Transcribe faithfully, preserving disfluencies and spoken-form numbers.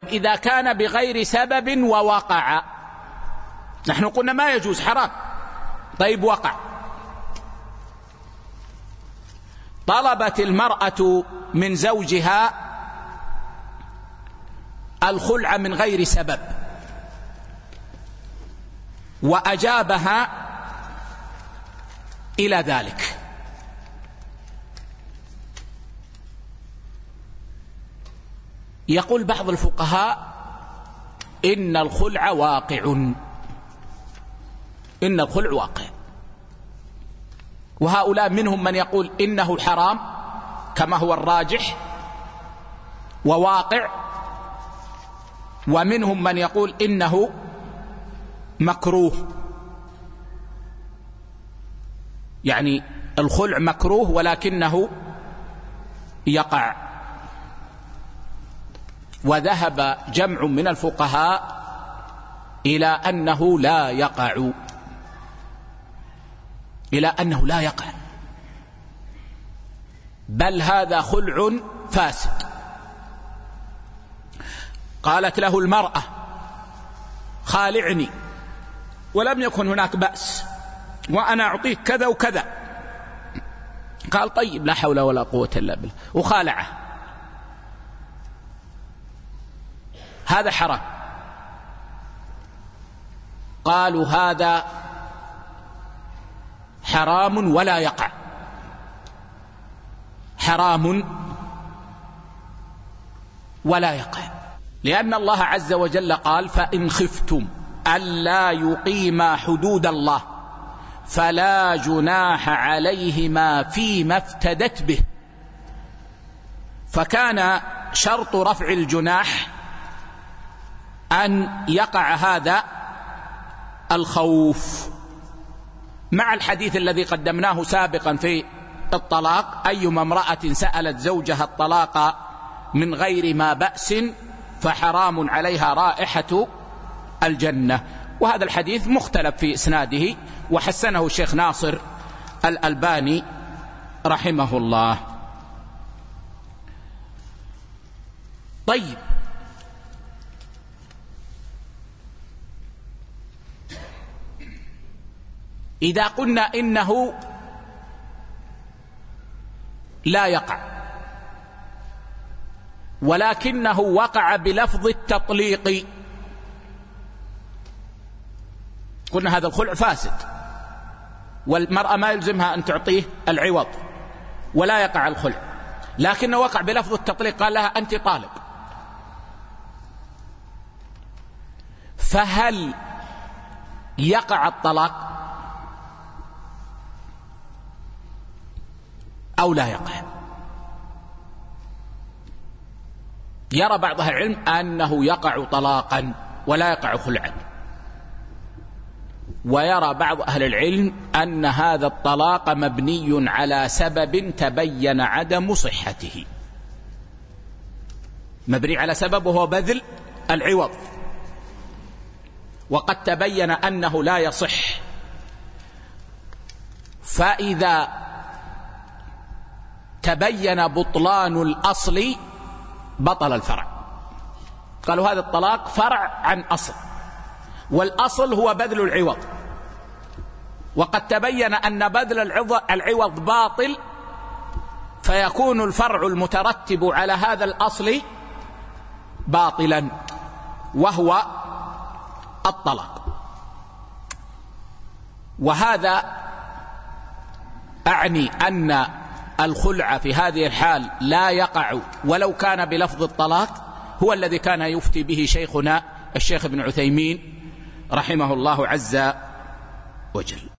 إذا كان بغير سبب ووقع، نحن قلنا ما يجوز حرام، طيب وقع. طلبت المرأة من زوجها الخلع من غير سبب وأجابها إلى ذلك، يقول بعض الفقهاء إن الخلع واقع، إن الخلع واقع، وهؤلاء منهم من يقول إنه حرام كما هو الراجح وواقع، ومنهم من يقول إنه مكروه، يعني الخلع مكروه ولكنه يقع. وذهب جمع من الفقهاء إلى أنه لا يقع، إلى أنه لا يقع، بل هذا خلع فاسد. قالت له المرأة خالعني ولم يكن هناك بأس وأنا أعطيك كذا وكذا، قال طيب لا حول ولا قوة إلا بالله، وخالعه، هذا حرام. قالوا هذا حرام ولا يقع، حرام ولا يقع، لأن الله عز وجل قال فإن خفتم ألا يقيما حدود الله فلا جناح عليهما فيما افتدت به. فكان شرط رفع الجناح أن يقع هذا الخوف، مع الحديث الذي قدمناه سابقا في الطلاق: أيما امرأة سألت زوجها الطلاق من غير ما بأس فحرام عليها رائحة الجنة. وهذا الحديث مختلف في إسناده، وحسنه الشيخ ناصر الألباني رحمه الله. طيب، إذا قلنا إنه لا يقع ولكنه وقع بلفظ التطليق، قلنا هذا الخلع فاسد، والمرأة ما يلزمها أن تعطيه العوض ولا يقع الخلع، لكنه وقع بلفظ التطليق، قال لها أنت طالق، فهل يقع الطلاق أو لا يقع؟ يرى بعض أهل العلم أنه يقع طلاقا ولا يقع خلعا، ويرى بعض أهل العلم أن هذا الطلاق مبني على سبب تبين عدم صحته، مبني على سبب وهو بذل العوض، وقد تبين أنه لا يصح، فإذا تبين بطلان الأصل بطل الفرع. قالوا هذا الطلاق فرع عن أصل، والأصل هو بذل العوض، وقد تبين أن بذل العوض باطل، فيكون الفرع المترتب على هذا الأصل باطلا، وهو الطلاق. وهذا أعني أن الخلع في هذه الحال لا يقع ولو كان بلفظ الطلاق، هو الذي كان يفتي به شيخنا الشيخ ابن عثيمين رحمه الله عز وجل.